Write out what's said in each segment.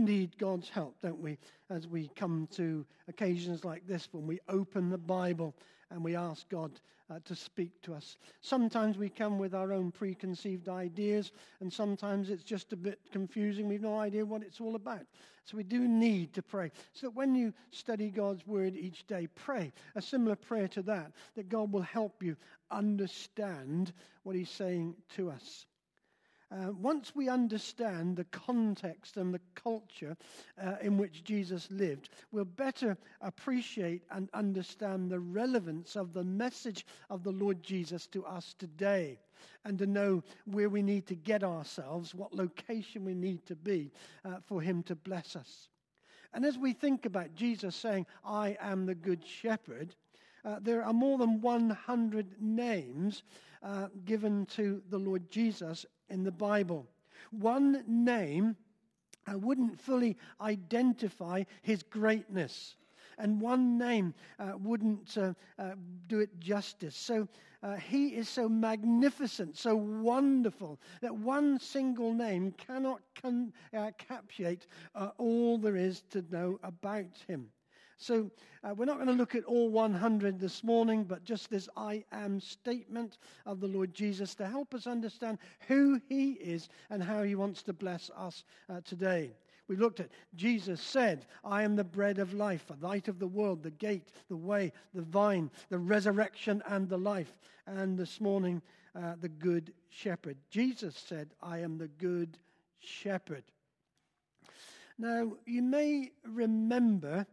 need God's help, don't we, as we come to occasions like this when we open the Bible and we ask God to speak to us. Sometimes we come with our own preconceived ideas, and sometimes it's just a bit confusing. We've no idea what it's all about. So we do need to pray. So that when you study God's Word each day, pray a similar prayer to that God will help you understand what He's saying to us. Once we understand the context and the culture in which Jesus lived, we'll better appreciate and understand the relevance of the message of the Lord Jesus to us today, and to know where we need to get ourselves, what location we need to be for Him to bless us. And as we think about Jesus saying, "I am the Good Shepherd," there are more than 100 names given to the Lord Jesus in the Bible. One name wouldn't fully identify His greatness, and one name wouldn't do it justice. So He is so magnificent, so wonderful, that one single name cannot encapsulate all there is to know about Him. So we're not going to look at all 100 this morning, but just this "I am" statement of the Lord Jesus to help us understand who He is and how He wants to bless us today. We looked at Jesus said, "I am the bread of life, the light of the world, the gate, the way, the vine, the resurrection and the life." And this morning, the Good Shepherd. Jesus said, "I am the Good Shepherd." Now, you may remember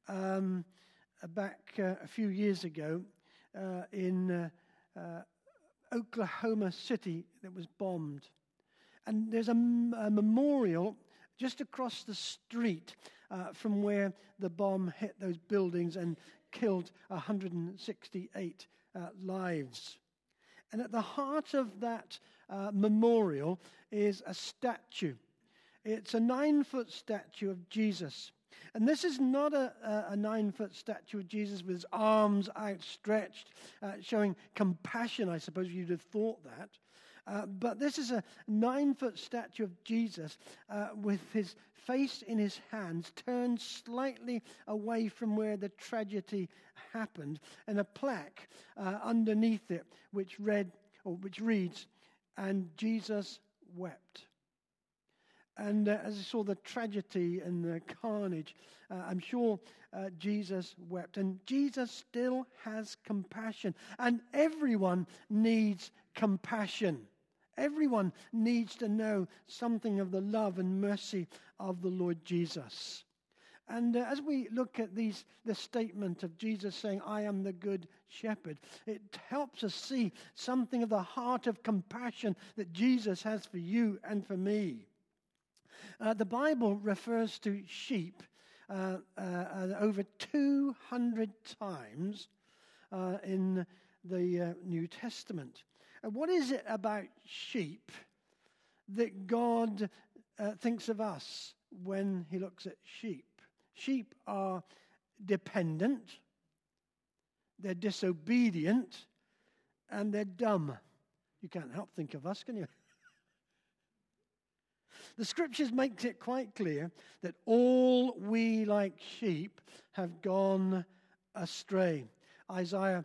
back a few years ago in Oklahoma City that was bombed. And there's a memorial just across the street from where the bomb hit those buildings and killed 168 lives. And at the heart of that memorial is a statue. It's a 9-foot statue of Jesus. And this is not a 9-foot statue of Jesus with his arms outstretched, showing compassion, I suppose you'd have thought that. But this is a 9-foot statue of Jesus with his face in his hands, turned slightly away from where the tragedy happened, and a plaque underneath it which reads, "And Jesus wept." And as I saw the tragedy and the carnage, I'm sure Jesus wept. And Jesus still has compassion. And everyone needs compassion. Everyone needs to know something of the love and mercy of the Lord Jesus. And as we look at the statement of Jesus saying, "I am the Good Shepherd," it helps us see something of the heart of compassion that Jesus has for you and for me. The Bible refers to sheep over 200 times in the New Testament. What is it about sheep that God thinks of us when He looks at sheep? Sheep are dependent, they're disobedient, and they're dumb. You can't help think of us, can you? The Scriptures makes it quite clear that all we like sheep have gone astray. Isaiah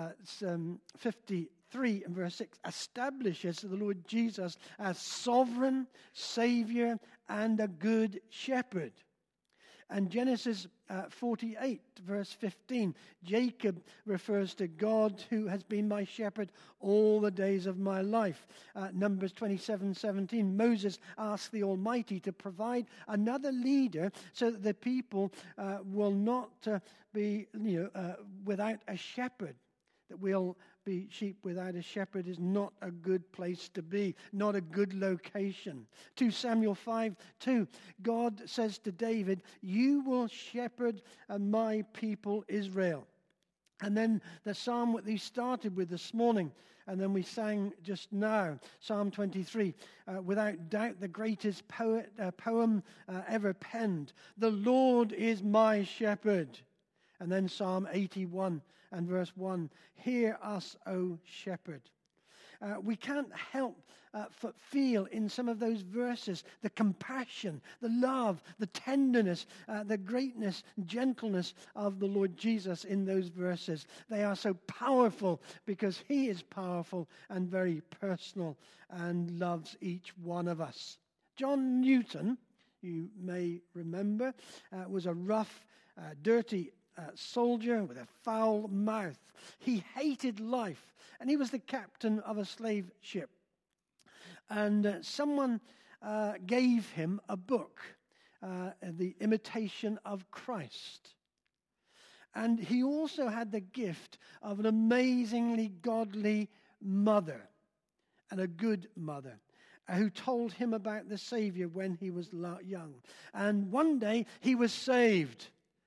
53 and verse 6 establishes the Lord Jesus as sovereign, Savior, and a good shepherd. And Genesis 48, verse 15, Jacob refers to God who has been my shepherd all the days of my life. Numbers 27:17, Moses asked the Almighty to provide another leader so that the people will not be without a shepherd. That we'll be sheep without a shepherd is not a good place to be, not a good location. 2 Samuel 5:2, God says to David, "You will shepherd my people Israel." And then the psalm that we started with this morning, and then we sang just now, Psalm 23, without doubt the greatest poem ever penned. "The Lord is my shepherd." And then Psalm 81 and verse 1, "Hear us, O shepherd." we can't help feel in some of those verses the compassion, the love, the tenderness, the greatness, gentleness of the Lord Jesus in those verses. They are so powerful because he is powerful and very personal and loves each one of us. John Newton, you may remember, was a rough, dirty soldier with a foul mouth. He hated life, and he was the captain of a slave ship. And someone gave him a book, The Imitation of Christ. And he also had the gift of an amazingly godly mother, and a good mother, who told him about the Savior when he was young. And one day he was saved.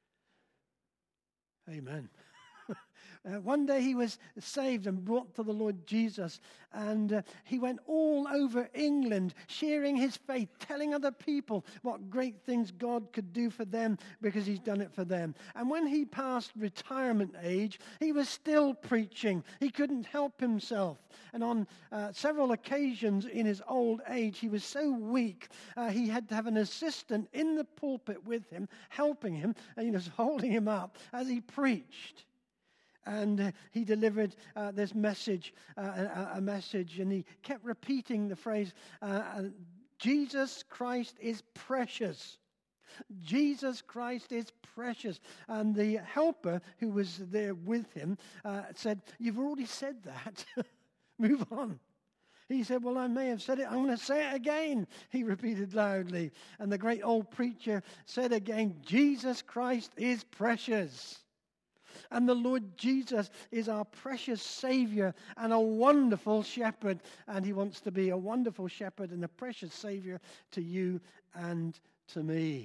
Amen. One day he was saved and brought to the Lord Jesus, and he went all over England sharing his faith, telling other people what great things God could do for them because he's done it for them. And when he passed retirement age, he was still preaching. He couldn't help himself. And on several occasions in his old age, he was so weak, he had to have an assistant in the pulpit with him, helping him, holding him up as he preached. And he delivered this message, a message, and he kept repeating the phrase, Jesus Christ is precious. Jesus Christ is precious. And the helper who was there with him said, you've already said that. Move on. He said, well, I may have said it. I'm going to say it again, he repeated loudly. And the great old preacher said again, Jesus Christ is precious. And the Lord Jesus is our precious Savior and a wonderful shepherd. And he wants to be a wonderful shepherd and a precious Savior to you and to me.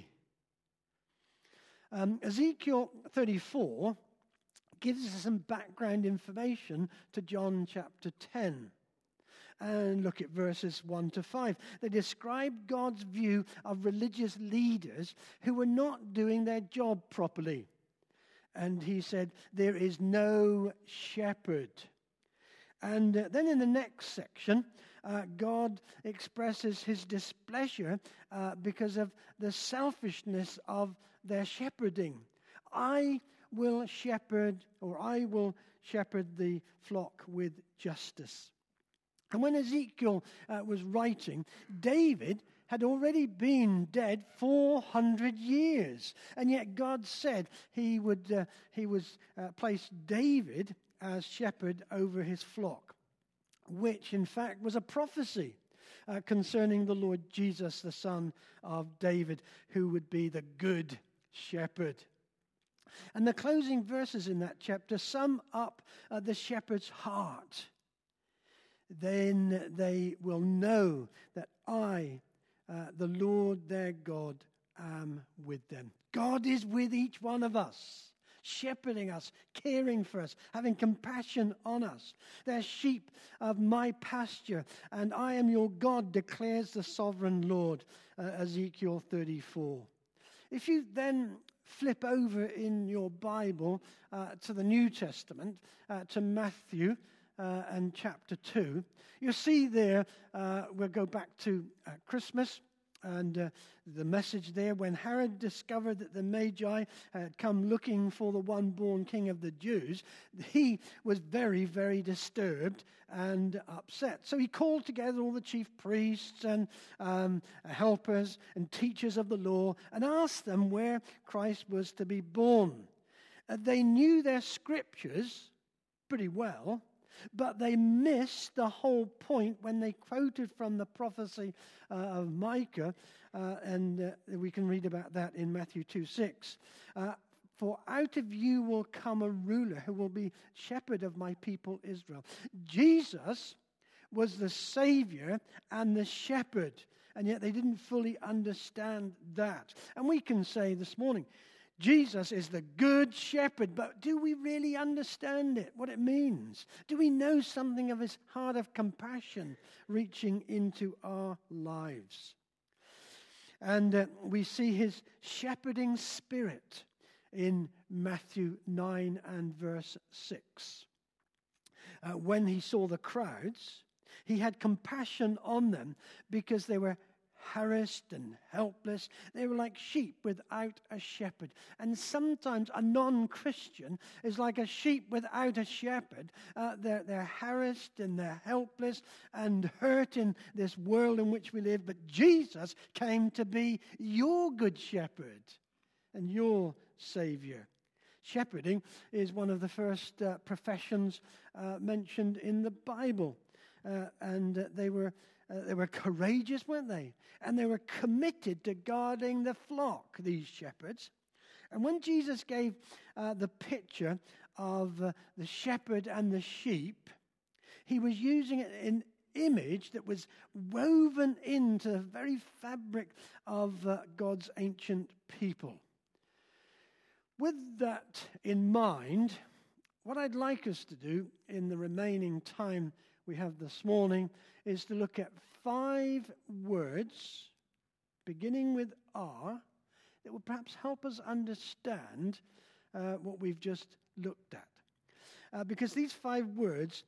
Ezekiel 34 gives us some background information to John chapter 10. And look at verses 1 to 5. They describe God's view of religious leaders who were not doing their job properly. And he said, there is no shepherd. And then in the next section, God expresses his displeasure because of the selfishness of their shepherding. I will shepherd the flock with justice. And when Ezekiel was writing, David had already been dead 400 years. And yet God said he would place David as shepherd over his flock, which in fact was a prophecy concerning the Lord Jesus, the son of David, who would be the good shepherd. And the closing verses in that chapter sum up the shepherd's heart. Then they will know that I, the Lord their God, am with them. God is with each one of us, shepherding us, caring for us, having compassion on us. They're sheep of my pasture, and I am your God, declares the sovereign Lord, Ezekiel 34. If you then flip over in your Bible to the New Testament, to Matthew and chapter 2, you'll see there, we'll go back to Christmas, and the message there, when Herod discovered that the Magi had come looking for the one born king of the Jews, he was very, very disturbed and upset. So he called together all the chief priests and helpers and teachers of the law and asked them where Christ was to be born. They knew their scriptures pretty well, but they missed the whole point when they quoted from the prophecy of Micah, and we can read about that in Matthew 2:6. For out of you will come a ruler who will be shepherd of my people Israel. Jesus was the Savior and the shepherd, and yet they didn't fully understand that. And we can say this morning, Jesus is the good shepherd, but do we really understand it, what it means? Do we know something of his heart of compassion reaching into our lives? And we see his shepherding spirit in Matthew 9 and verse 6. When he saw the crowds, He had compassion on them because they were harassed and helpless. They were like sheep without a shepherd. And sometimes a non-Christian is like a sheep without a shepherd. They're harassed and they're helpless and hurt in this world in which we live. But Jesus came to be your good shepherd and your Savior. Shepherding is one of the first professions mentioned in the Bible. And they were courageous, weren't they? And they were committed to guarding the flock, these shepherds. And when Jesus gave the picture of the shepherd and the sheep, he was using it in image that was woven into the very fabric of God's ancient people. With that in mind, what I'd like us to do in the remaining time we have this morning is to look at 5 words, beginning with R, that will perhaps help us understand what we've just looked at. Because these 5 words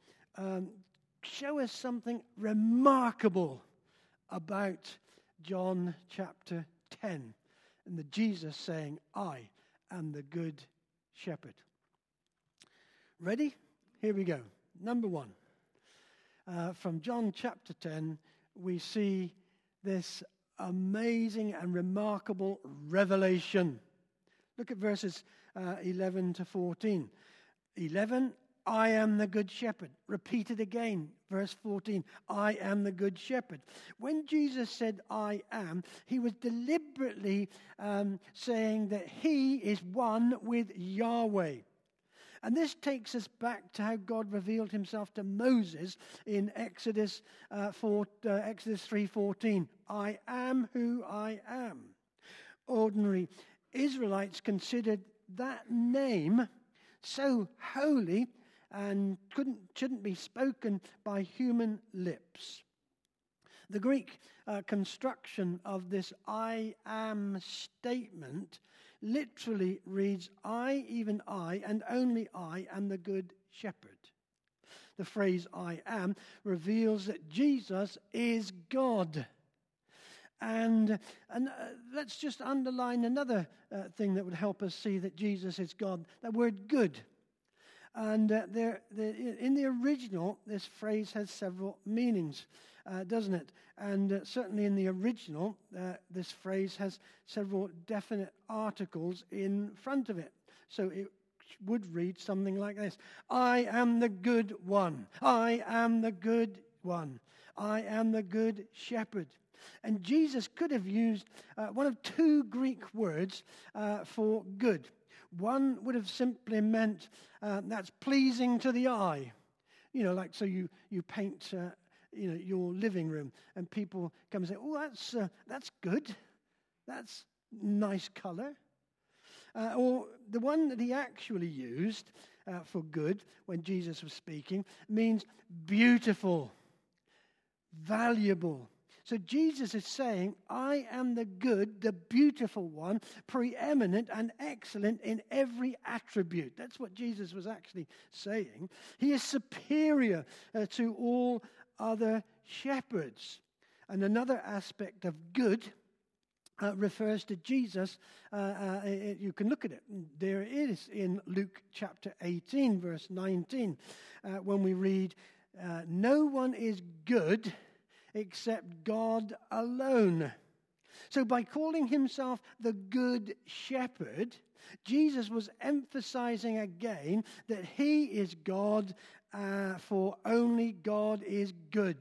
show us something remarkable about John chapter 10 and the Jesus saying, I am the good shepherd. Ready? Here we go. Number 1. From John chapter 10, we see this amazing and remarkable revelation. Look at verses 11 to 14. 11, I am the good shepherd. Repeated again, verse 14, I am the good shepherd. When Jesus said, I am, he was deliberately saying that he is one with Yahweh. And this takes us back to how God revealed himself to Moses in Exodus 3:14. I am who I am. Ordinary Israelites considered that name so holy and shouldn't be spoken by human lips. The Greek construction of this I am statement literally reads, I, even I, and only I am the good shepherd. The phrase I am reveals that Jesus is God. And let's just underline another thing that would help us see that Jesus is God, that word good. And in the original, this phrase has several meanings, doesn't it? And certainly in the original, this phrase has several definite articles in front of it. So it would read something like this. I am the good one. I am the good one. I am the good shepherd. And Jesus could have used one of 2 Greek words for good. One would have simply meant that's pleasing to the eye. You know, like so you paint your living room and people come and say, oh, that's good. That's nice color. Or the one that he actually used for good when Jesus was speaking means beautiful, valuable. So Jesus is saying, I am the good, the beautiful one, preeminent and excellent in every attribute. That's what Jesus was actually saying. He is superior to all other shepherds. And another aspect of good refers to Jesus. You can look at it. There it is in Luke chapter 18, verse 19, when we read, no one is good except God alone. So by calling himself the good shepherd, Jesus was emphasizing again that he is God, for only God is good.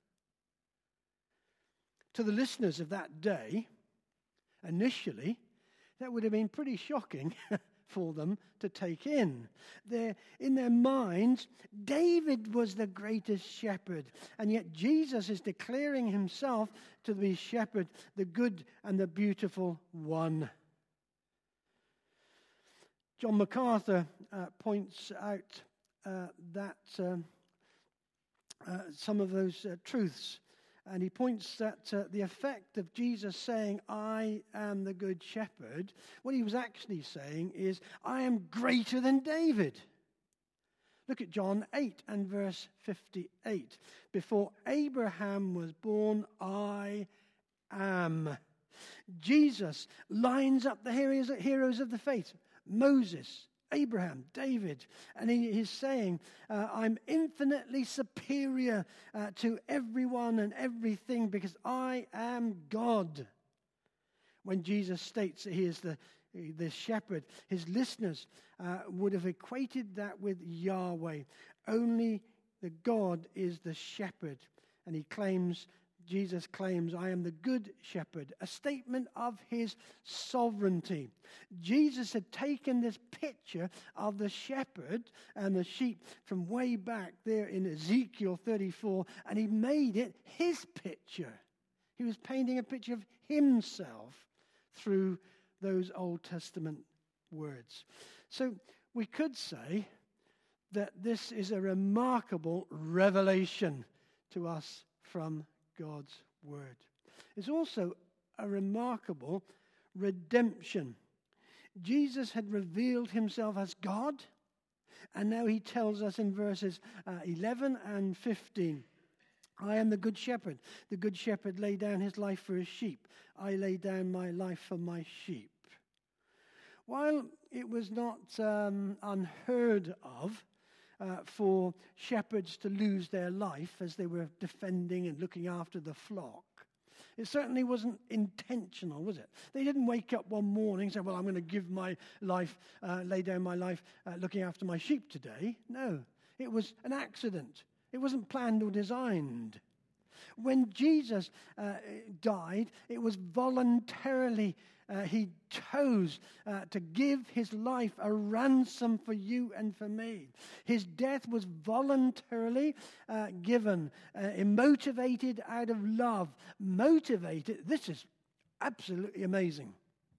To the listeners of that day, initially, that would have been pretty shocking for them to take in. In their minds, David was the greatest shepherd, and yet Jesus is declaring himself to be shepherd, the good and the beautiful one. John MacArthur points out that some of those truths. And he points that the effect of Jesus saying, I am the good shepherd, what he was actually saying is, I am greater than David. Look at John 8 and verse 58. Before Abraham was born, I am. Jesus lines up the heroes of the faith. Moses, Abraham, David. And he's saying, I'm infinitely superior to everyone and everything because I am God. When Jesus states that he is the shepherd, his listeners would have equated that with Yahweh. Only the God is the shepherd. And Jesus claims, I am the good shepherd, a statement of his sovereignty. Jesus had taken this picture of the shepherd and the sheep from way back there in Ezekiel 34, and he made it his picture. He was painting a picture of himself through those Old Testament words. So we could say that this is a remarkable revelation to us from God's word. It's also a remarkable redemption. Jesus had revealed himself as God, and now he tells us in verses 11 and 15, I am the good shepherd. The good shepherd laid down his life for his sheep. I lay down my life for my sheep. While it was not unheard of for shepherds to lose their life as they were defending and looking after the flock, it certainly wasn't intentional, was it? They didn't wake up one morning and say, well, I'm going to give my life, lay down my life looking after my sheep today. No, it was an accident. It wasn't planned or designed. When Jesus died, it was voluntarily he chose to give his life a ransom for you and for me. His death was voluntarily given, motivated out of love. Motivated, this is absolutely amazing.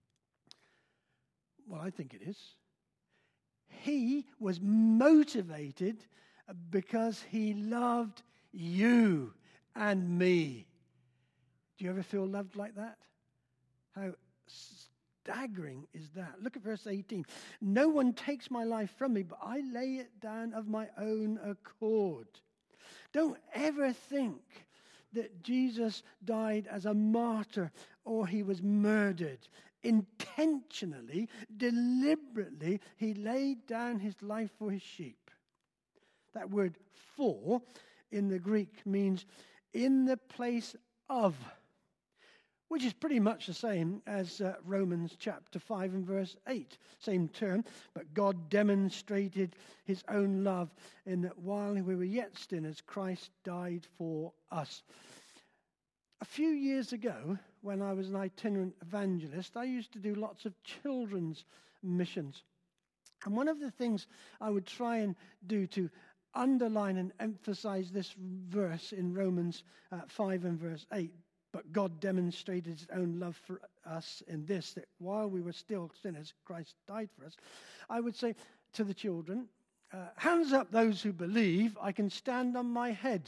Well, I think it is. He was motivated because he loved you and me. Do you ever feel loved like that? How staggering is that? Look at verse 18. No one takes my life from me, but I lay it down of my own accord. Don't ever think that Jesus died as a martyr or he was murdered. Intentionally, deliberately, he laid down his life for his sheep. That word for in the Greek means in the place of, which is pretty much the same as Romans chapter 5 and verse 8. Same term, but God demonstrated his own love in that while we were yet sinners, Christ died for us. A few years ago, when I was an itinerant evangelist, I used to do lots of children's missions. And one of the things I would try and do to underline and emphasize this verse in Romans 5 and verse 8, but God demonstrated his own love for us in this, that while we were still sinners, Christ died for us. I would say to the children, hands up those who believe, I can stand on my head.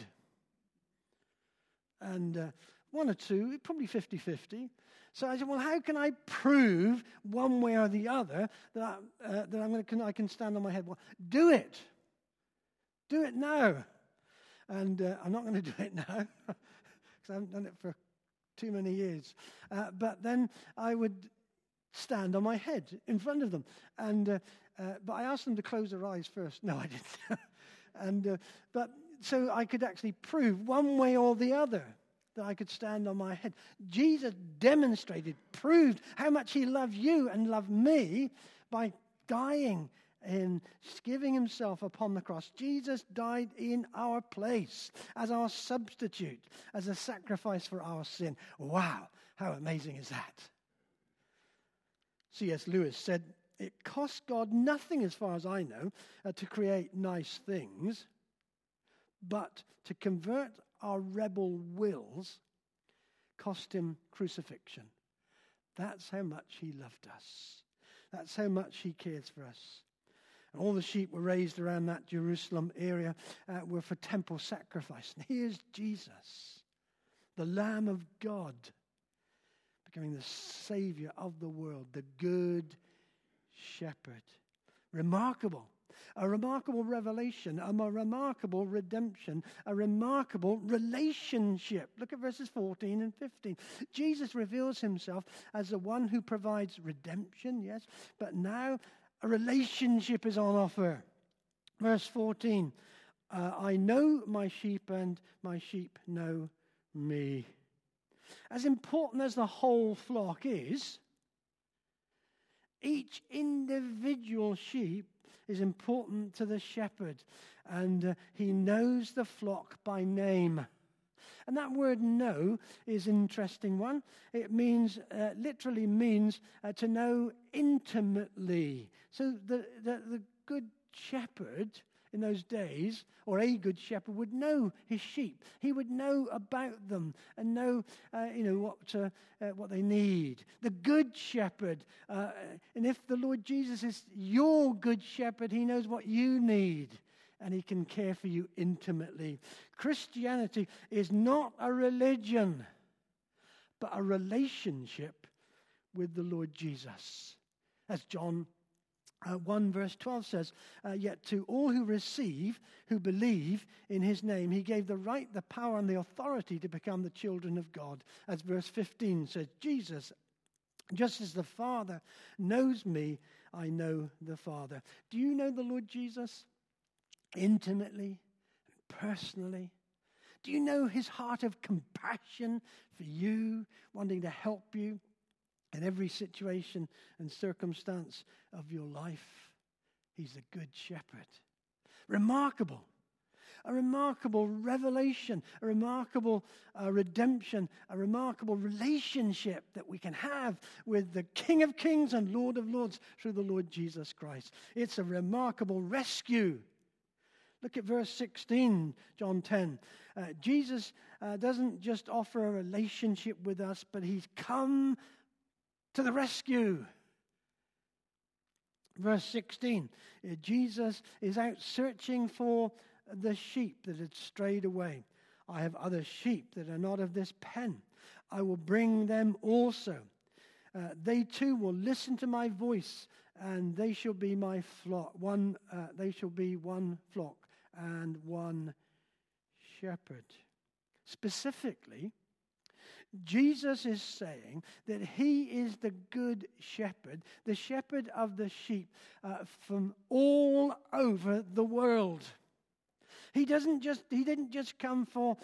And one or two, probably 50-50. So I said, well, how can I prove one way or the other that I can stand on my head? Well, do it. Do it now. And I'm not going to do it now because I haven't done it for too many years. But then I would stand on my head in front of them. And but I asked them to close their eyes first. No, I didn't. But so I could actually prove one way or the other that I could stand on my head. Jesus demonstrated, proved how much he loved you and loved me by dying and giving himself upon the cross. Jesus died in our place as our substitute, as a sacrifice for our sin. Wow, how amazing is that? C.S. Lewis said, it cost God nothing, as far as I know, to create nice things, but to convert our rebel wills cost him crucifixion. That's how much he loved us. That's how much he cares for us. And all the sheep were raised around that Jerusalem area were for temple sacrifice. And here's Jesus, the Lamb of God, becoming the Savior of the world, the Good Shepherd. Remarkable. A remarkable revelation, a remarkable redemption, a remarkable relationship. Look at verses 14 and 15. Jesus reveals himself as the one who provides redemption, yes, but now a relationship is on offer. Verse 14, I know my sheep and my sheep know me. As important as the whole flock is, each individual sheep is important to the shepherd, and he knows the flock by name. And that word know is an interesting one. It means, literally means to know intimately. So the good shepherd in those days, or a good shepherd, would know his sheep. He would know about them and know, what they need. The good shepherd, and if the Lord Jesus is your good shepherd, he knows what you need, and he can care for you intimately. Christianity is not a religion, but a relationship with the Lord Jesus. As John 1 verse 12 says, yet to all who believe in his name, he gave the right, the power, and the authority to become the children of God. As verse 15 says, Jesus, just as the Father knows me, I know the Father. Do you know the Lord Jesus intimately, personally? Do you know his heart of compassion for you, wanting to help you in every situation and circumstance of your life? He's a good shepherd. Remarkable. A remarkable revelation, a remarkable redemption, a remarkable relationship that we can have with the King of Kings and Lord of Lords through the Lord Jesus Christ. It's a remarkable rescue. Look at verse 16, John 10. Jesus doesn't just offer a relationship with us, but he's come to the rescue. Verse 16, Jesus is out searching for the sheep that had strayed away. I have other sheep that are not of this pen. I will bring them also. They too will listen to my voice, and they shall be my flock. They shall be one flock and one shepherd. Specifically, Jesus is saying that he is the good shepherd, the shepherd of the sheep from all over the world. He didn't just come for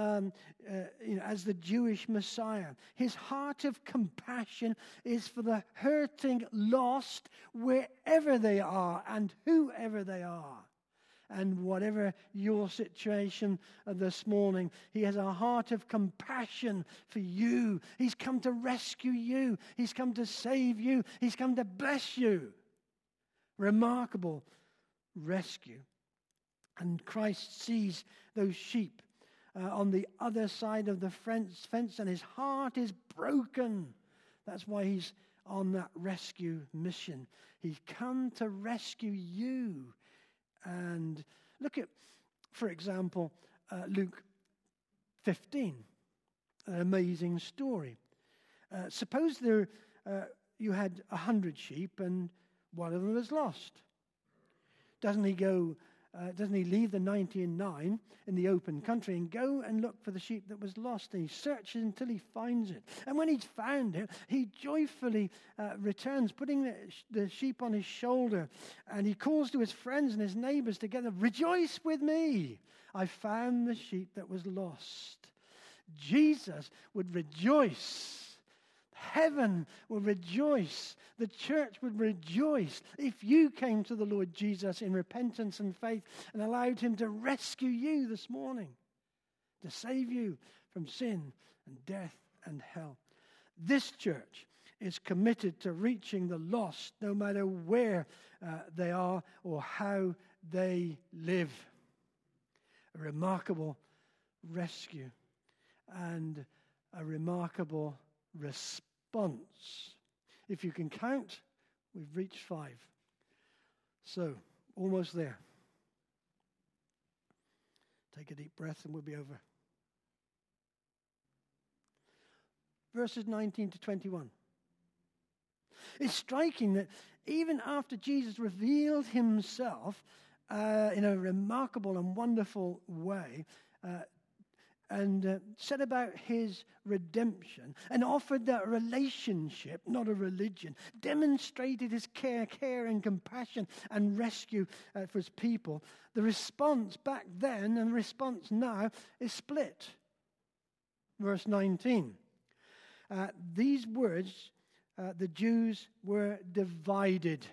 as the Jewish Messiah. His heart of compassion is for the hurting, lost, wherever they are and whoever they are. And whatever your situation this morning, he has a heart of compassion for you. He's come to rescue you. He's come to save you. He's come to bless you. Remarkable rescue. And Christ sees those sheep on the other side of the fence, and his heart is broken. That's why he's on that rescue mission. He's come to rescue you. And look at, for example, Luke 15, an amazing story. Suppose you had 100 sheep and one of them was lost. Doesn't he leave the 99 in the open country and go and look for the sheep that was lost? And he searches until he finds it. And when he's found it, he joyfully returns, putting the sheep on his shoulder. And he calls to his friends and his neighbors together, "Rejoice with me! I found the sheep that was lost." Jesus would rejoice. Heaven would rejoice. The church would rejoice if you came to the Lord Jesus in repentance and faith and allowed him to rescue you this morning, to save you from sin and death and hell. This church is committed to reaching the lost no matter where they are or how they live. A remarkable rescue and a remarkable response. If you can count, we've reached 5. So, almost there. Take a deep breath and we'll be over. Verses 19 to 21. It's striking that even after Jesus revealed himself in a remarkable and wonderful way, and said about his redemption and offered that relationship, not a religion, demonstrated his care and compassion and rescue for his people. The response back then and the response now is split. Verse 19. These words, the Jews were divided.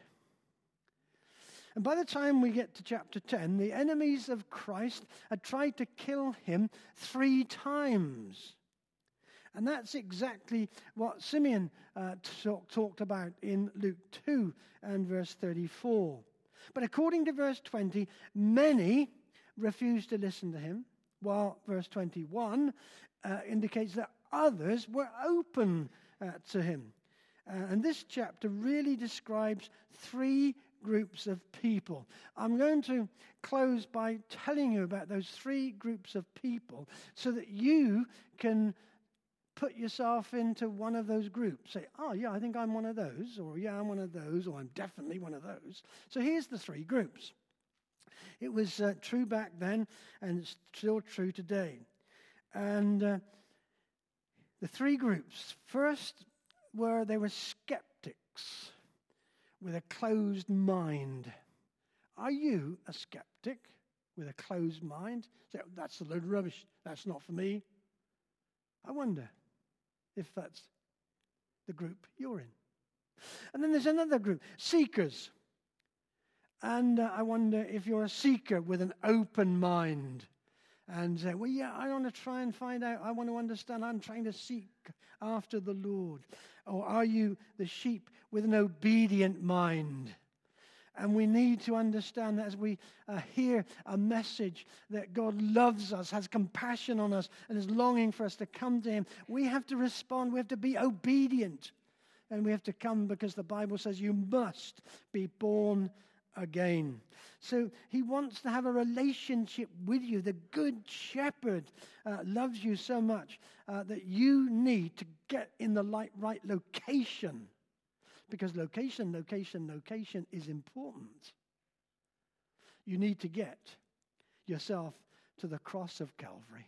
And by the time we get to chapter 10, the enemies of Christ had tried to kill him 3 times. And that's exactly what Simeon talked about in Luke 2 and verse 34. But according to verse 20, many refused to listen to him, while verse 21 indicates that others were open to him. And this chapter really describes 3 groups of people. I'm going to close by telling you about those 3 groups of people so that you can put yourself into one of those groups. Say, oh yeah, I think I'm one of those, or yeah, I'm one of those, or I'm definitely one of those. So here's the 3 groups. It was true back then, and it's still true today. And the 3 groups. First, they were skeptics with a closed mind. Are you a skeptic with a closed mind? Say, that's a load of rubbish. That's not for me. I wonder if that's the group you're in. And then there's another group, seekers. And I wonder if you're a seeker with an open mind. And say, well, yeah, I want to try and find out. I want to understand. I'm trying to seek after the Lord. Or are you the sheep with an obedient mind? And we need to understand that as we hear a message that God loves us, has compassion on us, and is longing for us to come to him, we have to respond. We have to be obedient. And we have to come because the Bible says you must be born again. So he wants to have a relationship with you. The good shepherd loves you so much that you need to get in the right location. Because location is important. You need to get yourself to the cross of Calvary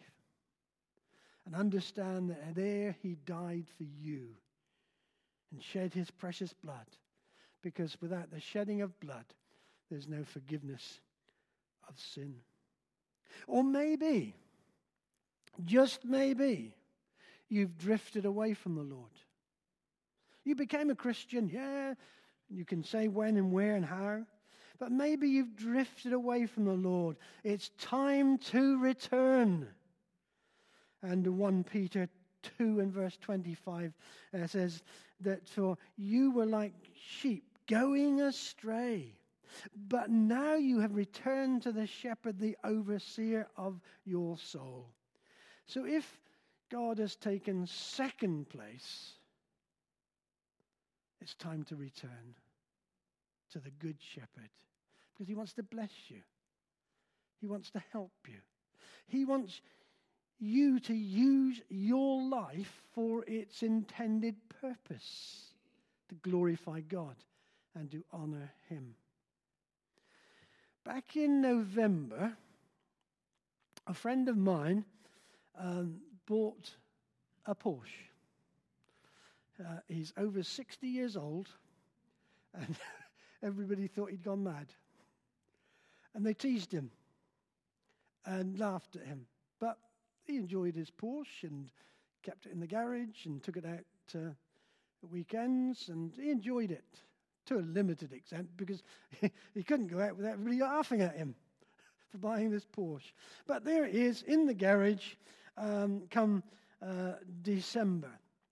and understand that there he died for you and shed his precious blood. Because without the shedding of blood, there's no forgiveness of sin. Or maybe, just maybe, you've drifted away from the Lord. You became a Christian, yeah, you can say when and where and how, but maybe you've drifted away from the Lord. It's time to return. And 1 Peter 2 and verse 25 says that for you were like sheep going astray, but now you have returned to the shepherd, the overseer of your soul. So if God has taken second place, it's time to return to the good shepherd because he wants to bless you. He wants to help you. He wants you to use your life for its intended purpose, to glorify God and to honor him. Back in November, a friend of mine bought a Porsche. He's over 60 years old, and everybody thought he'd gone mad. And they teased him and laughed at him. But he enjoyed his Porsche and kept it in the garage and took it out at weekends, and he enjoyed it to a limited extent because he couldn't go out without everybody laughing at him for buying this Porsche. But there it is in the garage come December.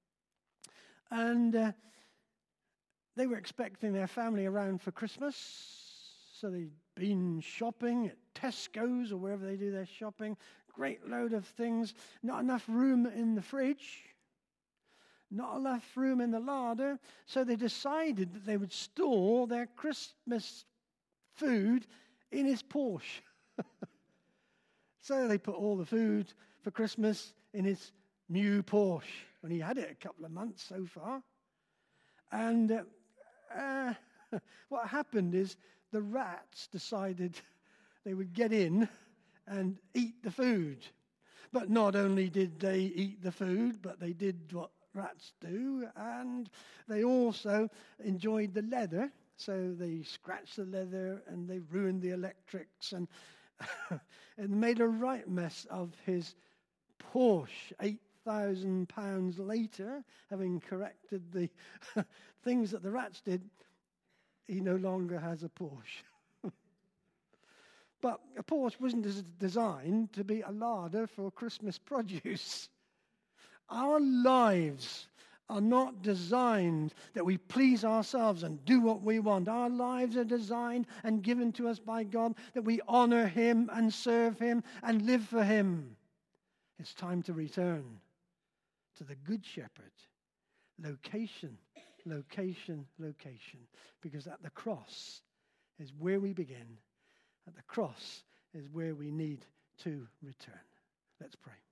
And they were expecting their family around for Christmas, so they'd been shopping at Tesco's or wherever they do their shopping. Great load of things, not enough room in the fridge, not enough room in the larder, so they decided that they would store their Christmas food in his Porsche. So they put all the food for Christmas in his new Porsche. And he had it a couple of months so far. And What happened is the rats decided they would get in and eat the food. But not only did they eat the food, but they did what rats do, and they also enjoyed the leather. So they scratched the leather and they ruined the electrics and made a right mess of his Porsche. £8,000 later, having corrected the things that the rats did, he no longer has a Porsche. But a Porsche wasn't designed to be a larder for Christmas produce. Our lives are not designed that we please ourselves and do what we want. Our lives are designed and given to us by God that we honor him and serve him and live for him. It's time to return to the Good Shepherd. Location, location, location. Because at the cross is where we begin. At the cross is where we need to return. Let's pray.